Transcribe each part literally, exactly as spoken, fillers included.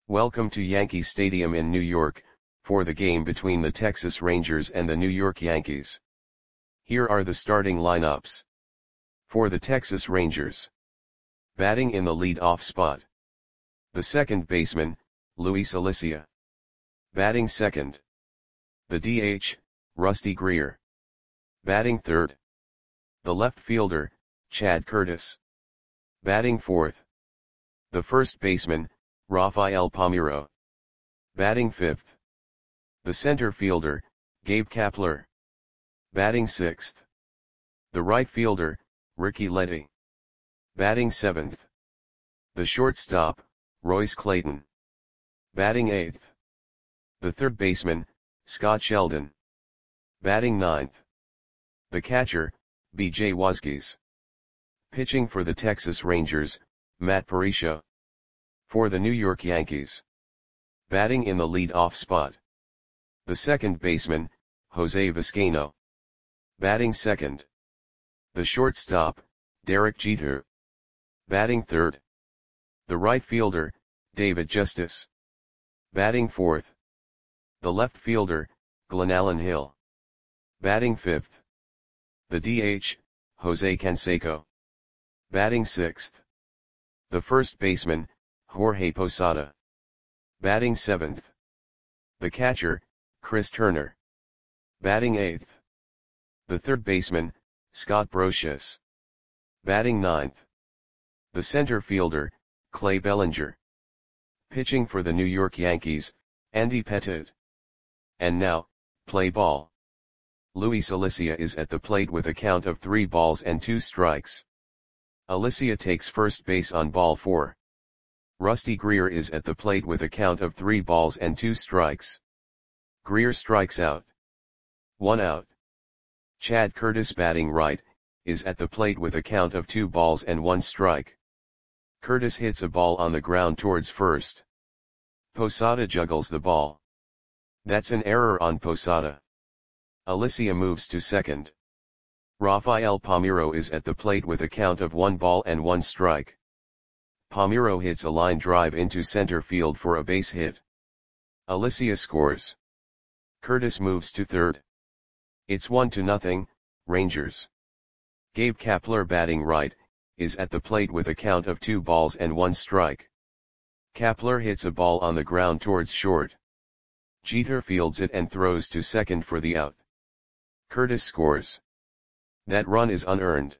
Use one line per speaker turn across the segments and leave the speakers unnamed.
Welcome to Yankee Stadium in New York, for the game between the Texas Rangers and the New York Yankees. Here are the starting lineups. For the Texas Rangers. Batting in the lead-off spot. The second baseman, Luis Alicea. Batting second. The D H, Rusty Greer. Batting third. The left fielder, Chad Curtis. Batting fourth. The first baseman, Rafael Palmeiro. Batting fifth. The center fielder, Gabe Kapler. Batting sixth. The right fielder, Ricky Leddy. Batting seventh. The shortstop, Royce Clayton. Batting eighth. The third baseman, Scott Sheldon. Batting ninth. The catcher, B J Wazquez. Pitching for the Texas Rangers, Matt Parisio. For the New York Yankees. Batting in the lead-off spot. The second baseman, Jose Vizcaino. Batting second. The shortstop, Derek Jeter. Batting third. The right fielder, David Justice. Batting fourth. The left fielder, Glenallen Hill. Batting fifth. The D H, Jose Canseco. Batting sixth. The first baseman, Jorge Posada. Batting seventh. The catcher, Chris Turner. Batting eighth. The third baseman, Scott Brosius. Batting ninth. The center fielder, Clay Bellinger. Pitching for the New York Yankees, Andy Pettitte. And now, play ball. Luis Alicea is at the plate with a count of three balls and two strikes. Alicea takes first base on ball four. Rusty Greer is at the plate with a count of three balls and two strikes. Greer strikes out. One out. Chad Curtis, batting right, is at the plate with a count of two balls and one strike. Curtis hits a ball on the ground towards first. Posada juggles the ball. That's an error on Posada. Alicea moves to second. Rafael Palmeiro is at the plate with a count of one ball and one strike. Palmeiro hits a line drive into center field for a base hit. Alicea scores. Curtis moves to third. It's one to nothing, Rangers. Gabe Kapler, batting right, is at the plate with a count of two balls and one strike. Kapler hits a ball on the ground towards short. Jeter fields it and throws to second for the out. Curtis scores. That run is unearned.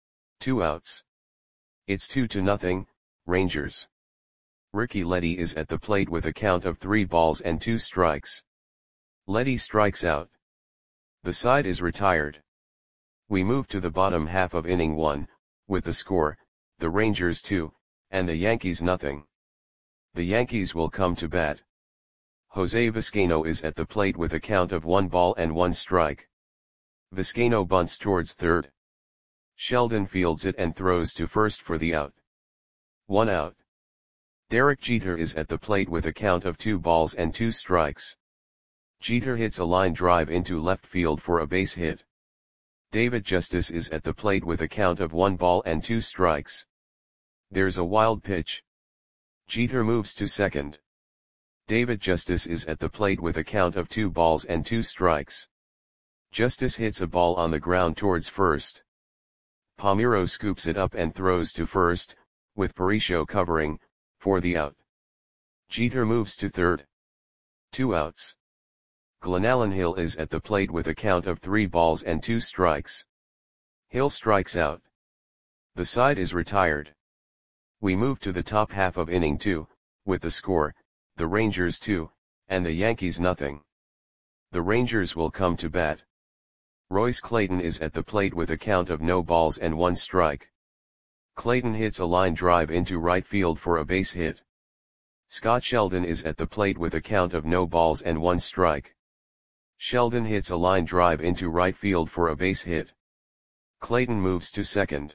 Two outs. It's two to nothing, Rangers. Ricky Leddy is at the plate with a count of three balls and two strikes. Leddy strikes out. The side is retired. We move to the bottom half of inning one, with the score, the Rangers two, and the Yankees nothing. The Yankees will come to bat. Jose Vizcaino is at the plate with a count of one ball and one strike. Vizcaino bunts towards third. Sheldon fields it and throws to first for the out. One out. Derek Jeter is at the plate with a count of two balls and two strikes. Jeter hits a line drive into left field for a base hit. David Justice is at the plate with a count of one ball and two strikes. There's a wild pitch. Jeter moves to second. David Justice is at the plate with a count of two balls and two strikes. Justice hits a ball on the ground towards first. Palmeiro scoops it up and throws to first, with Parisio covering, for the out. Jeter moves to third. Two outs. Glenallen Hill is at the plate with a count of three balls and two strikes. Hill strikes out. The side is retired. We move to the top half of inning two, with the score, the Rangers two, and the Yankees nothing. The Rangers will come to bat. Royce Clayton is at the plate with a count of no balls and one strike. Clayton hits a line drive into right field for a base hit. Scott Sheldon is at the plate with a count of no balls and one strike. Sheldon hits a line drive into right field for a base hit. Clayton moves to second.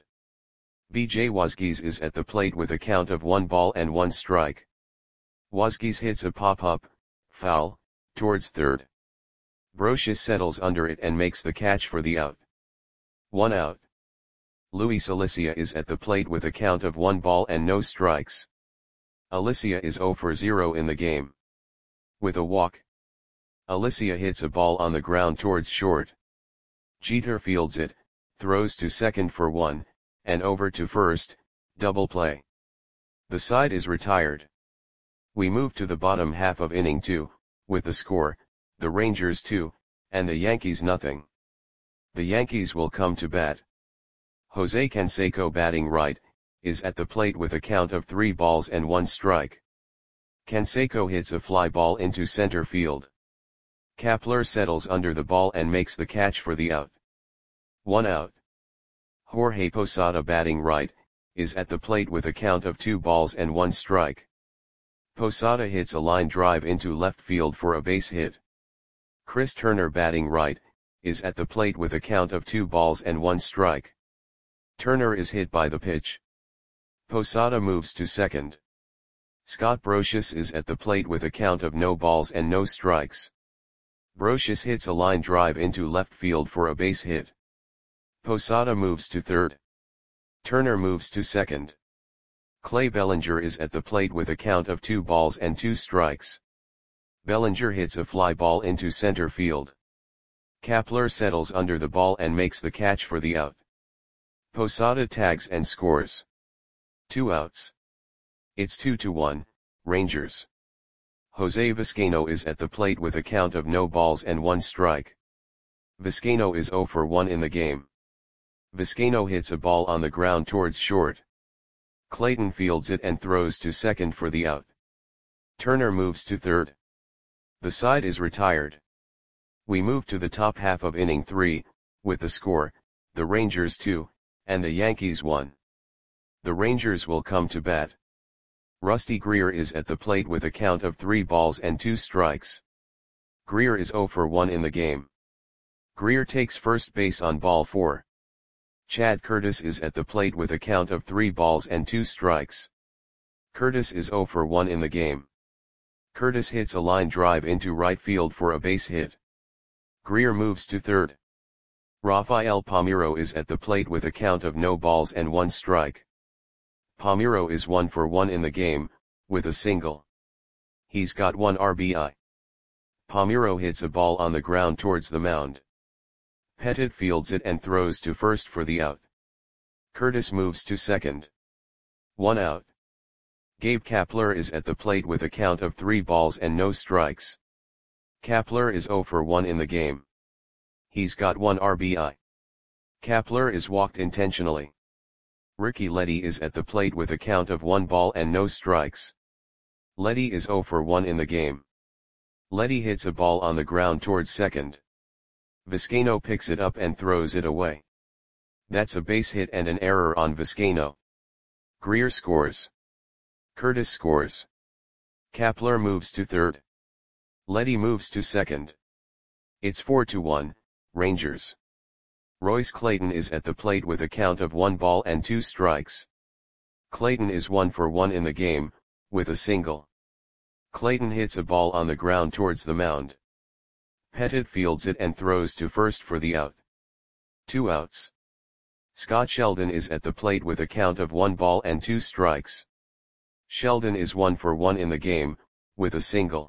B J Wazquez is at the plate with a count of one ball and one strike. Wazquez hits a pop-up, foul, towards third. Brosius settles under it and makes the catch for the out. One out. Luis Alicea is at the plate with a count of one ball and no strikes. Alicia is zero for zero in the game. With a walk, Alicia hits a ball on the ground towards short. Jeter fields it, throws to second for one, and over to first, double play. The side is retired. We move to the bottom half of inning two, with the score, the Rangers two, and the Yankees nothing. The Yankees will come to bat. Jose Canseco, batting right, is at the plate with a count of three balls and one strike. Canseco hits a fly ball into center field. Kapler settles under the ball and makes the catch for the out. One out. Jorge Posada, batting right, is at the plate with a count of two balls and one strike. Posada hits a line drive into left field for a base hit. Chris Turner, batting right, is at the plate with a count of two balls and one strike. Turner is hit by the pitch. Posada moves to second. Scott Brosius is at the plate with a count of no balls and no strikes. Brosius hits a line drive into left field for a base hit. Posada moves to third. Turner moves to second. Clay Bellinger is at the plate with a count of two balls and two strikes. Bellinger hits a fly ball into center field. Kapler settles under the ball and makes the catch for the out. Posada tags and scores. Two outs. It's two to one, Rangers. Jose Vizcaino is at the plate with a count of no balls and one strike. Vizcaino is zero for one in the game. Vizcaino hits a ball on the ground towards short. Clayton fields it and throws to second for the out. Turner moves to third. The side is retired. We move to the top half of inning three, with the score, the Rangers two, and the Yankees one. The Rangers will come to bat. Rusty Greer is at the plate with a count of three balls and two strikes. Greer is zero for one in the game. Greer takes first base on ball four. Chad Curtis is at the plate with a count of three balls and two strikes. Curtis is zero for one in the game. Curtis hits a line drive into right field for a base hit. Greer moves to third. Rafael Palmeiro is at the plate with a count of no balls and one strike. Palmeiro is one for one in the game, with a single. He's got one R B I. Palmeiro hits a ball on the ground towards the mound. Pettit fields it and throws to first for the out. Curtis moves to second. One out. Gabe Kapler is at the plate with a count of three balls and no strikes. Kapler is zero for one in the game. He's got one R B I. Kapler is walked intentionally. Ricky Leddy is at the plate with a count of one ball and no strikes. Leddy is zero for one in the game. Leddy hits a ball on the ground towards second. Vizcaino picks it up and throws it away. That's a base hit and an error on Vizcaino. Greer scores. Curtis scores. Kapler moves to third. Leddy moves to second. It's four to one, Rangers. Royce Clayton is at the plate with a count of one ball and two strikes. Clayton is one for one in the game, with a single. Clayton hits a ball on the ground towards the mound. Pettit fields it and throws to first for the out. Two outs. Scott Sheldon is at the plate with a count of one ball and two strikes. Sheldon is one for one in the game, with a single.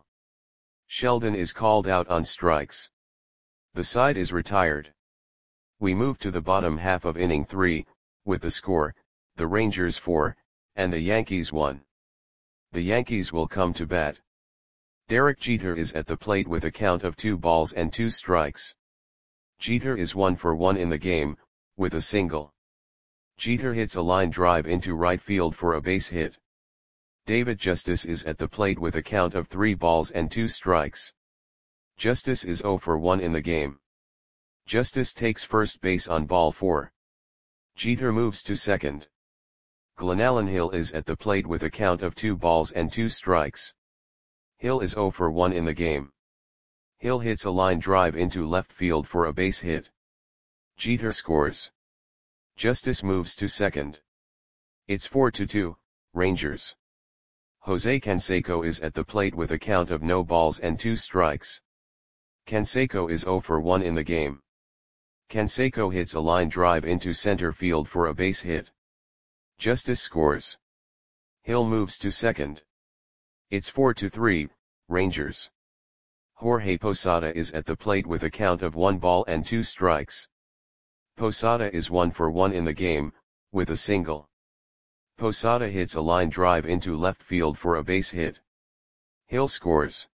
Sheldon is called out on strikes. The side is retired. We move to the bottom half of inning three, with the score, the Rangers four, and the Yankees one. The Yankees will come to bat. Derek Jeter is at the plate with a count of two balls and two strikes. Jeter is one for one in the game, with a single. Jeter hits a line drive into right field for a base hit. David Justice is at the plate with a count of three balls and two strikes. Justice is zero for one in the game. Justice takes first base on ball four. Jeter moves to second. Glenallen Hill is at the plate with a count of two balls and two strikes. Hill is zero for one in the game. Hill hits a line drive into left field for a base hit. Jeter scores. Justice moves to second. It's four to two, Rangers. Jose Canseco is at the plate with a count of no balls and two strikes. Canseco is zero for one in the game. Canseco hits a line drive into center field for a base hit. Justice scores. Hill moves to second. It's four to three, Rangers. Jorge Posada is at the plate with a count of one ball and two strikes. Posada is one for one in the game, with a single. Posada hits a line drive into left field for a base hit. Hill scores.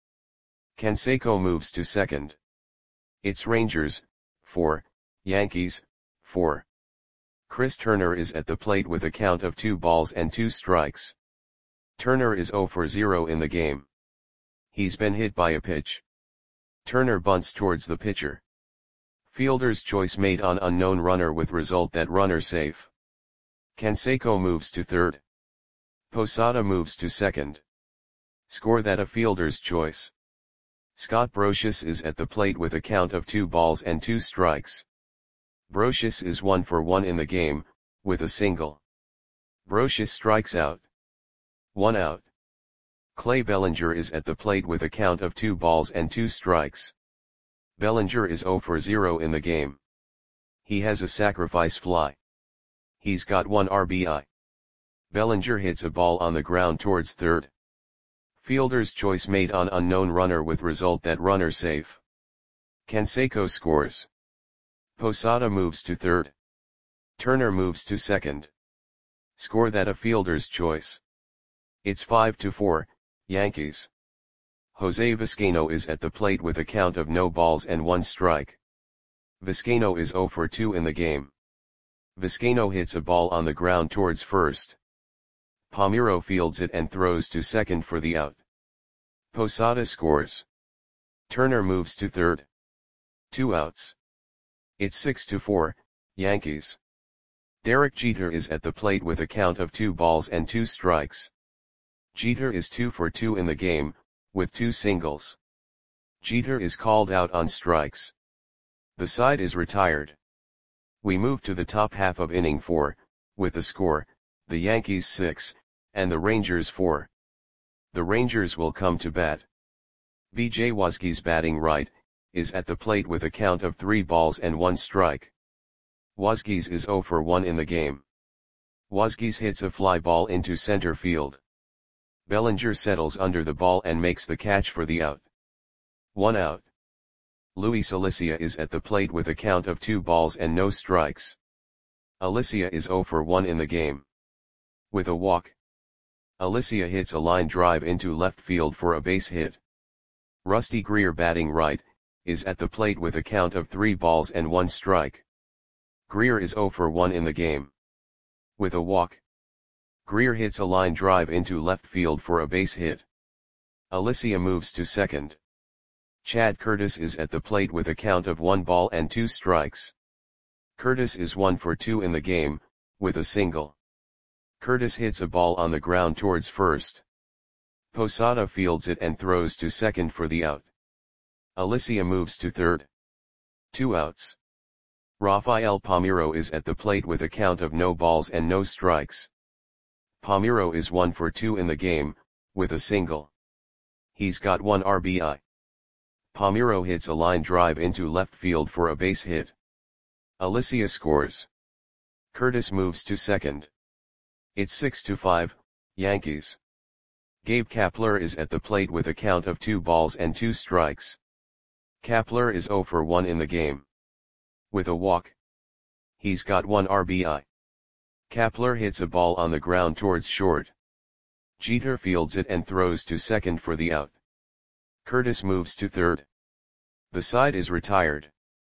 Canseco moves to second. It's Rangers, four, Yankees, four. Chris Turner is at the plate with a count of two balls and two strikes. Turner is zero for zero in the game. He's been hit by a pitch. Turner bunts towards the pitcher. Fielder's choice made on unknown runner with result that runner safe. Canseco moves to third. Posada moves to second. Score that a fielder's choice. Scott Brosius is at the plate with a count of two balls and two strikes. Brosius is one for one in the game, with a single. Brosius strikes out. One out. Clay Bellinger is at the plate with a count of two balls and two strikes. Bellinger is zero for zero in the game. He has a sacrifice fly. He's got one R B I. Bellinger hits a ball on the ground towards third. Fielder's choice made on unknown runner with result that runner safe. Canseco scores. Posada moves to third. Turner moves to second. Score that a fielder's choice. It's five to four, Yankees. Jose Vizcaino is at the plate with a count of no balls and one strike. Vizcaino is zero for two in the game. Vizcaino hits a ball on the ground towards first. Palmeiro fields it and throws to second for the out. Posada scores. Turner moves to third. Two outs. It's six to four, Yankees. Derek Jeter is at the plate with a count of two balls and two strikes. Jeter is two for two in the game, with two singles. Jeter is called out on strikes. The side is retired. We move to the top half of inning four, with the score, the Yankees six, and the Rangers four. The Rangers will come to bat. B J Wazgis batting right, is at the plate with a count of three balls and one strike. Wazgis is zero for one in the game. Wazgis hits a fly ball into center field. Bellinger settles under the ball and makes the catch for the out. One out. Luis Alicia is at the plate with a count of two balls and no strikes. Alicia is zero for one in the game. With a walk. Alicia hits a line drive into left field for a base hit. Rusty Greer batting right, is at the plate with a count of three balls and one strike. Greer is zero for one in the game. With a walk. Greer hits a line drive into left field for a base hit. Alicia moves to second. Chad Curtis is at the plate with a count of one ball and two strikes. Curtis is one for two in the game, with a single. Curtis hits a ball on the ground towards first. Posada fields it and throws to second for the out. Alicia moves to third. Two outs. Rafael Palmeiro is at the plate with a count of no balls and no strikes. Palmeiro is one for two in the game, with a single. He's got one R B I. Palmeiro hits a line drive into left field for a base hit. Alicia scores. Curtis moves to second. It's six to five, Yankees. Gabe Kapler is at the plate with a count of two balls and two strikes. Kapler is zero for one in the game. With a walk. He's got one R B I. Kapler hits a ball on the ground towards short. Jeter fields it and throws to second for the out. Curtis moves to third. The side is retired.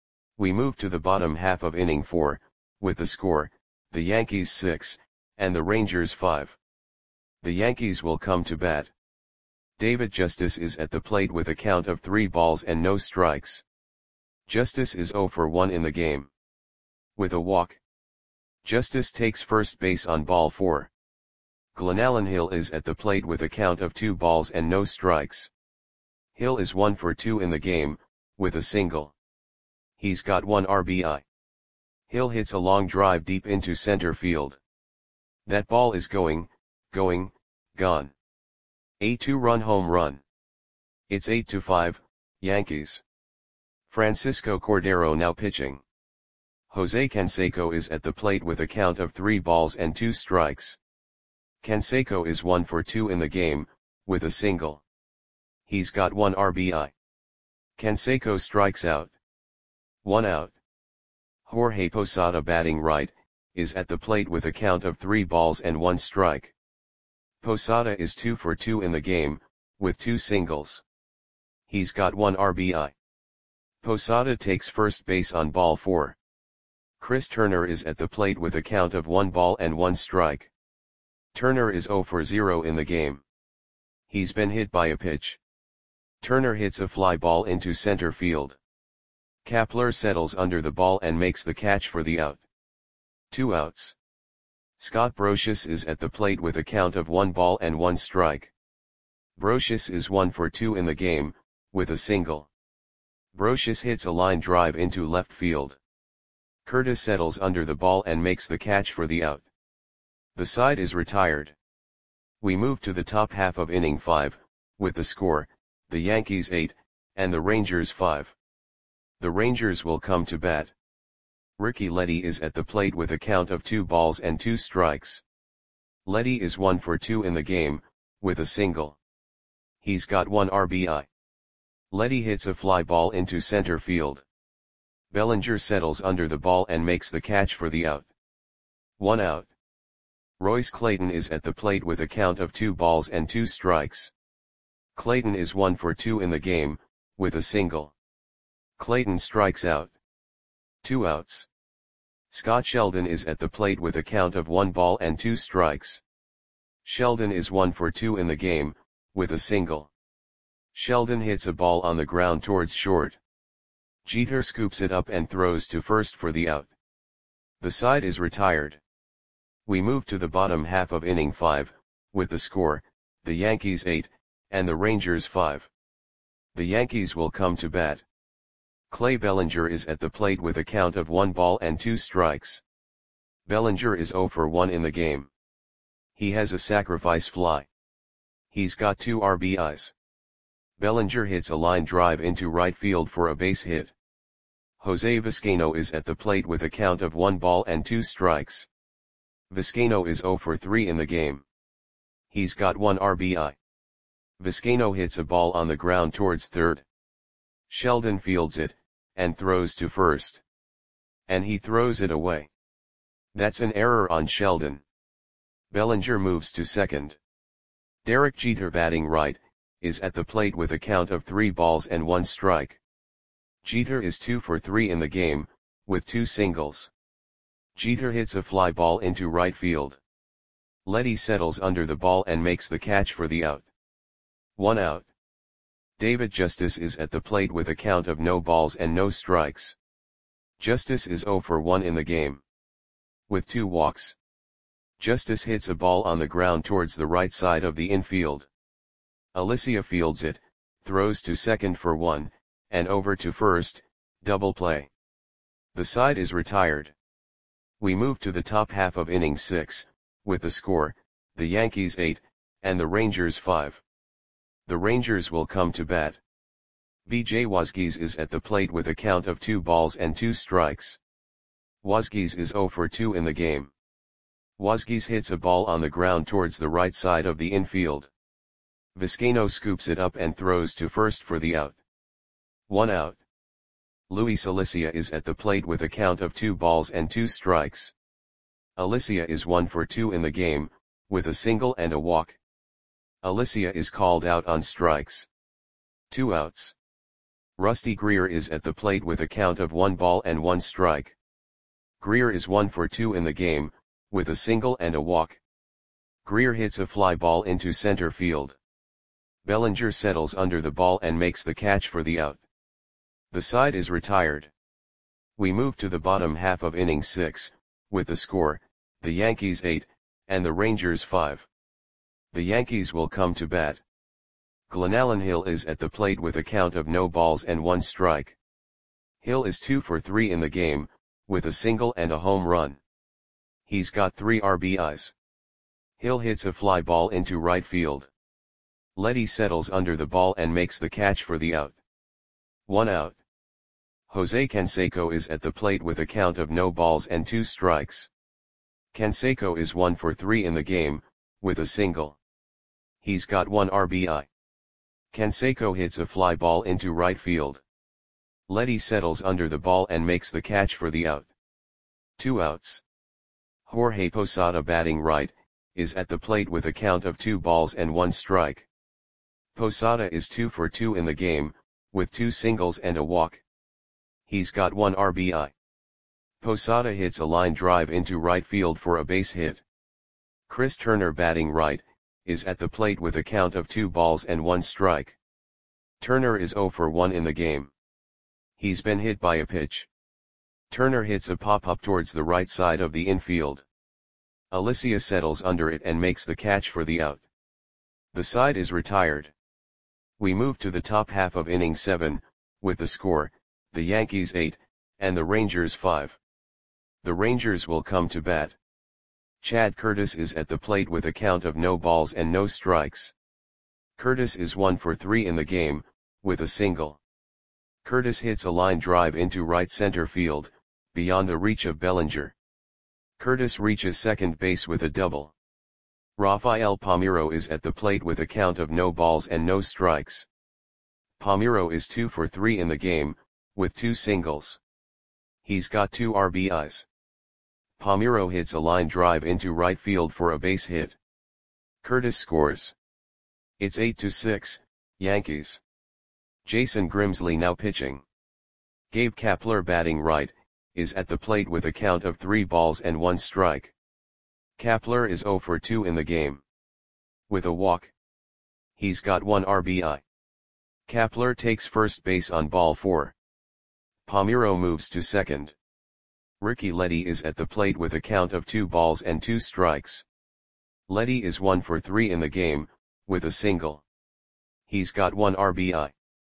We move to the bottom half of inning four, with the score, the Yankees six, and the Rangers five. The Yankees will come to bat. David Justice is at the plate with a count of three balls and no strikes. Justice is zero for one in the game. With a walk. Justice takes first base on ball four. Glenallen Hill is at the plate with a count of two balls and no strikes. Hill is one for two in the game, with a single. He's got one R B I. Hill hits a long drive deep into center field. That ball is going, going, gone. A two-run home run. It's eight to five, Yankees. Francisco Cordero now pitching. Jose Canseco is at the plate with a count of three balls and two strikes. Canseco is one for two in the game, with a single. He's got one R B I. Canseco strikes out. One out. Jorge Posada batting right, is at the plate with a count of three balls and one strike. Posada is two for two in the game, with two singles. He's got one R B I. Posada takes first base on ball four. Chris Turner is at the plate with a count of one ball and one strike. Turner is zero for zero in the game. He's been hit by a pitch. Turner hits a fly ball into center field. Kapler settles under the ball and makes the catch for the out. Two outs. Scott Brosius is at the plate with a count of one ball and one strike. Brosius is one for two in the game, with a single. Brosius hits a line drive into left field. Curtis settles under the ball and makes the catch for the out. The side is retired. We move to the top half of inning five, with the score, the Yankees eight, and the Rangers five. The Rangers will come to bat. Ricky Leddy is at the plate with a count of two balls and two strikes. Leddy is one for two in the game, with a single. He's got one R B I. Leddy hits a fly ball into center field. Bellinger settles under the ball and makes the catch for the out. One out. Royce Clayton is at the plate with a count of two balls and two strikes. Clayton is one for two in the game, with a single. Clayton strikes out. Two outs. Scott Sheldon is at the plate with a count of one ball and two strikes. Sheldon is one for two in the game, with a single. Sheldon hits a ball on the ground towards short. Jeter scoops it up and throws to first for the out. The side is retired. We move to the bottom half of inning five, with the score, the Yankees eight, and the Rangers five. The Yankees will come to bat. Clay Bellinger is at the plate with a count of one ball and two strikes. Bellinger is zero for one in the game. He has a sacrifice fly. He's got two R B Is. Bellinger hits a line drive into right field for a base hit. Jose Vizcaino is at the plate with a count of one ball and two strikes. Vizcaino is zero for three in the game. He's got one R B I. Vizcaino hits a ball on the ground towards third. Sheldon fields it, and throws to first. And he throws it away. That's an error on Sheldon. Bellinger moves to second. Derek Jeter batting right, is at the plate with a count of three balls and one strike. Jeter is two for three in the game, with two singles. Jeter hits a fly ball into right field. Leddy settles under the ball and makes the catch for the out. One out. David Justice is at the plate with a count of no balls and no strikes. Justice is zero for one in the game. With two walks. Justice hits a ball on the ground towards the right side of the infield. Alicia fields it, throws to second for one, and over to first, double play. The side is retired. We move to the top half of inning six, with the score, the Yankees eight, and the Rangers five. The Rangers will come to bat. B J Wazgies is at the plate with a count of two balls and two strikes. Wazgies is zero for two in the game. Wazgies hits a ball on the ground towards the right side of the infield. Vizcaino scoops it up and throws to first for the out. One out. Luis Alicia is at the plate with a count of two balls and two strikes. Alicia is one for two in the game, with a single and a walk. Alicia is called out on strikes. Two outs. Rusty Greer is at the plate with a count of one ball and one strike. Greer is one for two in the game, with a single and a walk. Greer hits a fly ball into center field. Bellinger settles under the ball and makes the catch for the out. The side is retired. We move to the bottom half of inning six, with the score, the Yankees eight, and the Rangers five. The Yankees will come to bat. Glenallen Hill is at the plate with a count of no balls and one strike. Hill is two for three in the game, with a single and a home run. He's got three R B Is. Hill hits a fly ball into right field. Leddy settles under the ball and makes the catch for the out. One out. Jose Canseco is at the plate with a count of no balls and two strikes. Canseco is one for three in the game, with a single. He's got one R B I. Canseco hits a fly ball into right field. Letty settles under the ball and makes the catch for the out. Two outs. Jorge Posada, batting right, is at the plate with a count of two balls and one strike. Posada is two for two in the game, with two singles and a walk. He's got one R B I. Posada hits a line drive into right field for a base hit. Chris Turner, batting right, is at the plate with a count of two balls and one strike. Turner is zero for one in the game. He's been hit by a pitch. Turner hits a pop-up towards the right side of the infield. Alicia settles under it and makes the catch for the out. The side is retired. We move to the top half of inning seven, with the score, the Yankees eight, and the Rangers five. The Rangers will come to bat. Chad Curtis is at the plate with a count of no balls and no strikes. Curtis is one for three in the game, with a single. Curtis hits a line drive into right center field, beyond the reach of Bellinger. Curtis reaches second base with a double. Rafael Palmeiro is at the plate with a count of no balls and no strikes. Palmeiro is two for three in the game, with two singles. He's got two R B Is. Palmeiro hits a line drive into right field for a base hit. Curtis scores. It's eight to six, Yankees. Jason Grimsley now pitching. Gabe Kapler, batting right, is at the plate with a count of three balls and one strike. Kapler is zero for two in the game. With a walk. He's got one R B I. Kapler takes first base on ball four. Palmeiro moves to second. Ricky Letty is at the plate with a count of two balls and two strikes. Letty is one for three in the game, with a single. He's got one R B I.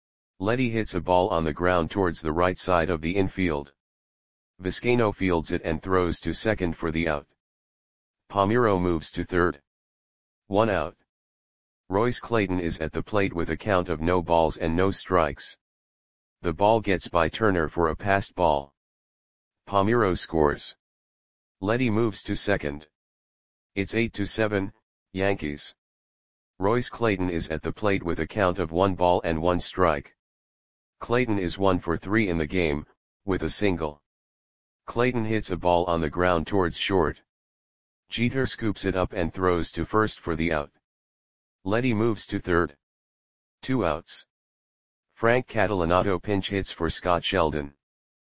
Letty hits a ball on the ground towards the right side of the infield. Vizcaino fields it and throws to second for the out. Palmeiro moves to third. One out. Royce Clayton is at the plate with a count of no balls and no strikes. The ball gets by Turner for a passed ball. Palmeiro scores. Letty moves to second. It's eight to seven, Yankees. Royce Clayton is at the plate with a count of one ball and one strike. Clayton is one for three in the game, with a single. Clayton hits a ball on the ground towards short. Jeter scoops it up and throws to first for the out. Letty moves to third. Two outs. Frank Catalanato pinch hits for Scott Sheldon.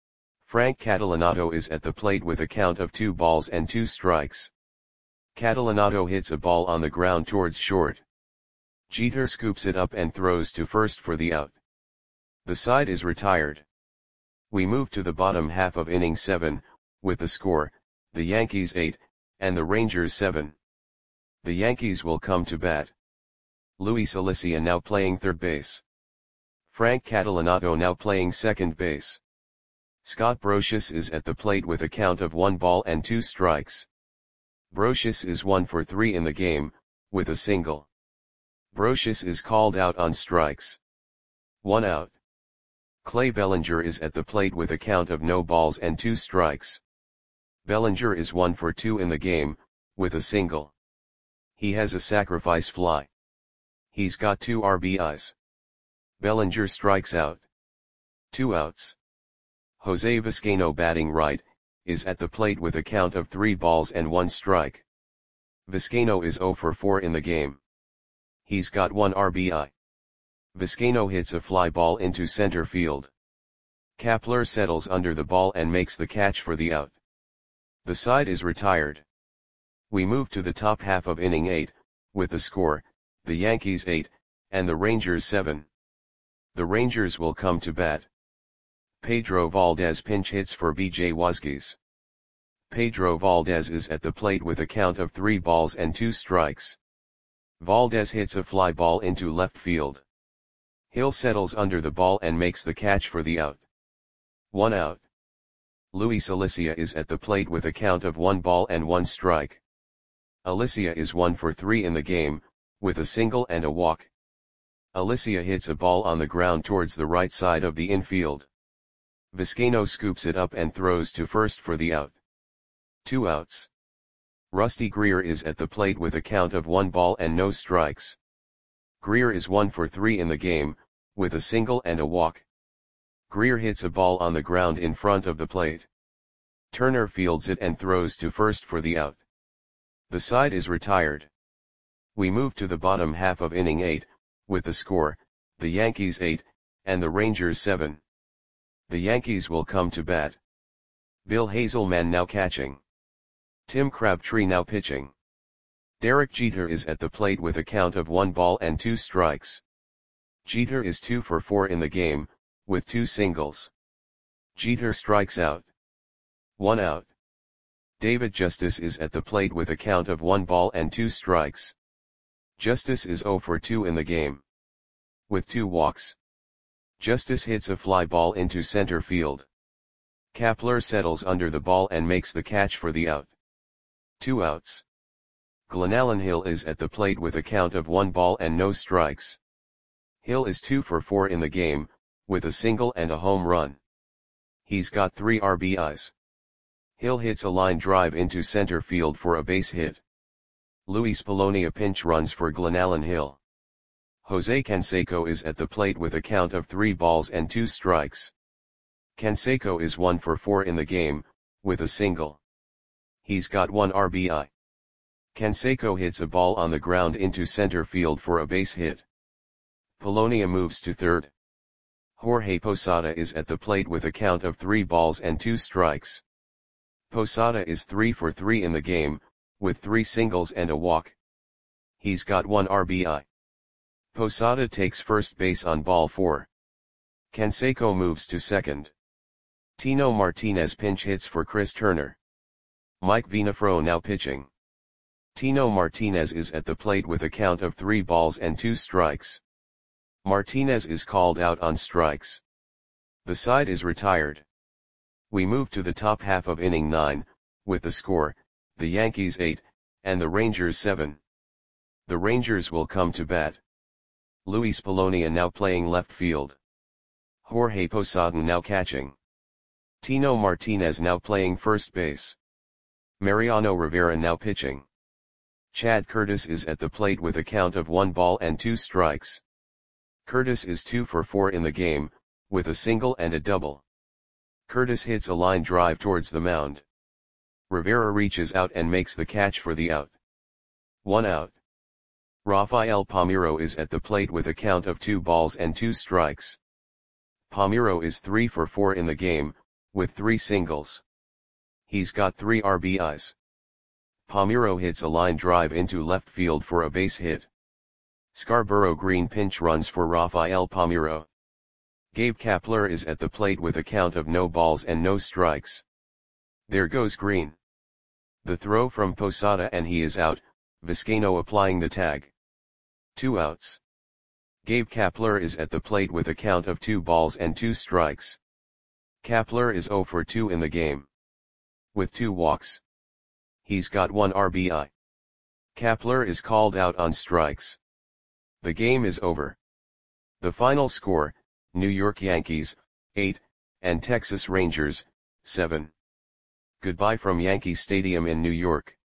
Frank Catalanato is at the plate with a count of two balls and two strikes. Catalanato hits a ball on the ground towards short. Jeter scoops it up and throws to first for the out. The side is retired. We move to the bottom half of inning seven, with the score, the Yankees eight, and the Rangers seven. The Yankees will come to bat. Luis Alicia now playing third base. Frank Catalanato now playing second base. Scott Brosius is at the plate with a count of one ball and two strikes. Brosius is one for three in the game, with a single. Brosius is called out on strikes. One out. Clay Bellinger is at the plate with a count of no balls and two strikes. Bellinger is one for two in the game, with a single. He has a sacrifice fly. He's got two R B Is. Bellinger strikes out. Two outs. Jose Vizcaino, batting right, is at the plate with a count of three balls and one strike. Vizcaino is zero for four in the game. He's got one R B I. Vizcaino hits a fly ball into center field. Kapler settles under the ball and makes the catch for the out. The side is retired. We move to the top half of inning eight, with the score, the Yankees eight, and the Rangers seven. The Rangers will come to bat. Pedro Valdez pinch hits for B J Wazquez. Pedro Valdez is at the plate with a count of three balls and two strikes. Valdez hits a fly ball into left field. Hill settles under the ball and makes the catch for the out. One out. Luis Alicia is at the plate with a count of one ball and one strike. Alicia is one for three in the game, with a single and a walk. Alicia hits a ball on the ground towards the right side of the infield. Vizcaino scoops it up and throws to first for the out. Two outs. Rusty Greer is at the plate with a count of one ball and no strikes. Greer is one for three in the game, with a single and a walk. Greer hits a ball on the ground in front of the plate. Turner fields it and throws to first for the out. The side is retired. We move to the bottom half of inning eight, with the score, the Yankees eight, and the Rangers seven. The Yankees will come to bat. Bill Hazelman now catching. Tim Crabtree now pitching. Derek Jeter is at the plate with a count of one ball and two strikes. Jeter is two for four in the game, with two singles. Jeter strikes out. One out. David Justice is at the plate with a count of one ball and two strikes. Justice is zero for two in the game, with two walks. Justice hits a fly ball into center field. Kapler settles under the ball and makes the catch for the out. Two outs. Glenallen Hill is at the plate with a count of one ball and no strikes. Hill is two for four in the game, with a single and a home run. He's got three R B Is. Hill hits a line drive into center field for a base hit. Luis Polonia pinch runs for Glenallen Hill. Jose Canseco is at the plate with a count of three balls and two strikes. Canseco is one for four in the game, with a single. He's got one R B I. Canseco hits a ball on the ground into center field for a base hit. Polonia moves to third. Jorge Posada is at the plate with a count of three balls and two strikes. Posada is three for three in the game, with three singles and a walk. He's got one R B I. Posada takes first base on ball four. Canseco moves to second. Tino Martinez pinch hits for Chris Turner. Mike Venafro now pitching. Tino Martinez is at the plate with a count of three balls and two strikes. Martinez is called out on strikes. The side is retired. We move to the top half of inning nine, with the score, the Yankees eight, and the Rangers seven. The Rangers will come to bat. Luis Polonia now playing left field. Jorge Posada now catching. Tino Martinez now playing first base. Mariano Rivera now pitching. Chad Curtis is at the plate with a count of one ball and two strikes. Curtis is two for four in the game, with a single and a double. Curtis hits a line drive towards the mound. Rivera reaches out and makes the catch for the out. One out. Rafael Palmeiro is at the plate with a count of two balls and two strikes. Palmeiro is three for four in the game, with three singles. He's got three R B Is. Palmeiro hits a line drive into left field for a base hit. Scarborough Green pinch runs for Rafael Palmeiro. Gabe Kapler is at the plate with a count of no balls and no strikes. There goes Green. The throw from Posada and he is out, Vizcaino applying the tag. Two outs. Gabe Kapler is at the plate with a count of two balls and two strikes. Kapler is zero for two in the game, with two walks. He's got one R B I. Kapler is called out on strikes. The game is over. The final score, New York Yankees, eight, and Texas Rangers, seven. Goodbye from Yankee Stadium in New York.